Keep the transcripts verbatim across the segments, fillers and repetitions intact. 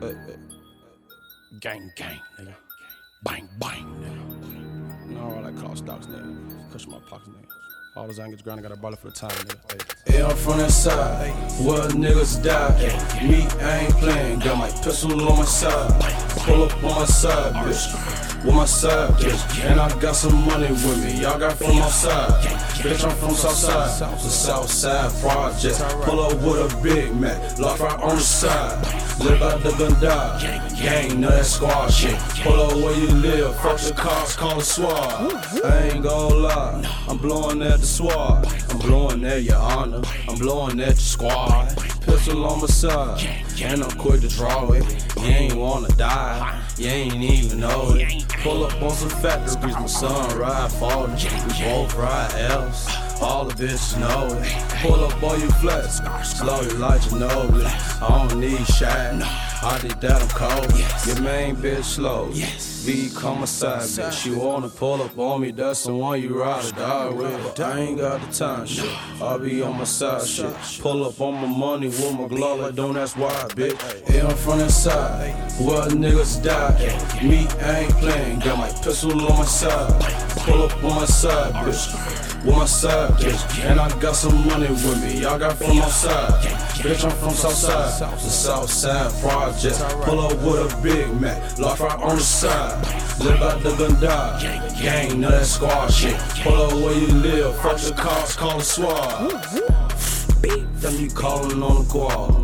uh, uh, gang, gang, nigga. Bang, bang, nigga. You know all that call stocks, nigga. Cushion my pockets, nigga. All those angles ground, I got a baller for the time, nigga. Hey, I'm from that side, where niggas die. Me, I ain't playing, got my pistol on my side. Pull up on my side, bitch. With my side, bitch. And I got some money with me, y'all got from outside. Bitch, I'm from Southside, the Southside Project. Pull up with a Big Mac, lock right on the side. Live out the gun die, gang, know that squad shit. Pull up where you live, fuck the cops, call the SWAT. I ain't gon' lie, I'm blowing at the SWAT. I'm blowing at your honor, I'm blowing at your squad. Pistol on my side, and I'm quick to draw it. You ain't wanna die, you ain't even know it. Pull up on some factories, my son ride falling. We both ride L's, all the bitches know it. Pull up on you flex, slowly like you know it. I don't need shine, I did that, I'm cold. Your main bitch slow, V come my side bitch. You wanna pull up on me, that's the one you ride or die with. I ain't got the time, shit, I'll be on my side, shit. Pull up on my money with my glove, like don't ask why, bitch. Yeah, I'm from that side, where niggas die. Me, I ain't playing, got my pistol on my side. Pull up on my side, bitch. With my side, bitch. And I got some money with me, y'all got from outside. Bitch, I'm from Southside, the Southside Project. Pull up with a Big Mac, lock right on the side. Live out the gun die, gang, know that squad shit. Pull up where you live, fuck the cops, call the SWAT. That's me calling on the quad.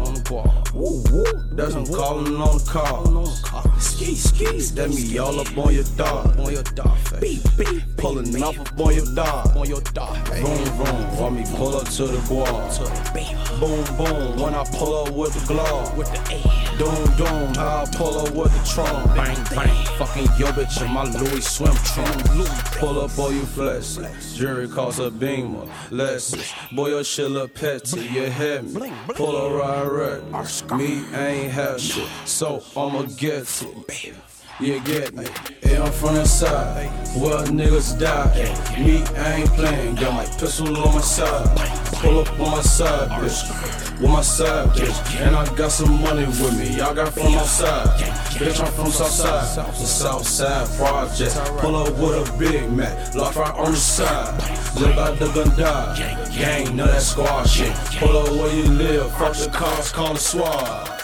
That's me calling on the car. Ski, ski. That me all up on your dog. On your dog face. Pulling off up on your dog. On your dog face. Boom, boom. While me pull up to the quad. Boom, boom. When I pull up with the glove. With the A. Doom, doom. How I pull up with the trunk. Bang, bang. Fucking yo bitch in my Louis swim trunk. Pull up all you flex. Jury calls a beamer. Lexus. Boy, your shit look petty. You hear me? Pull up right red. Me ain't have shit, so I'ma get it. You get me? Yeah, I'm from that side, where niggas die. Me, I ain't playing, got my pistol on my side. Pull up on my side, bitch. With my side, bitch. And I got some money with me, y'all got from outside. Bitch, I'm from Southside, the Southside Project. Pull up with a Big Mac, lock right on the side. Live out the gun die, gang, know that squad shit. Pull up where you live, fuck the cops, call the SWAT.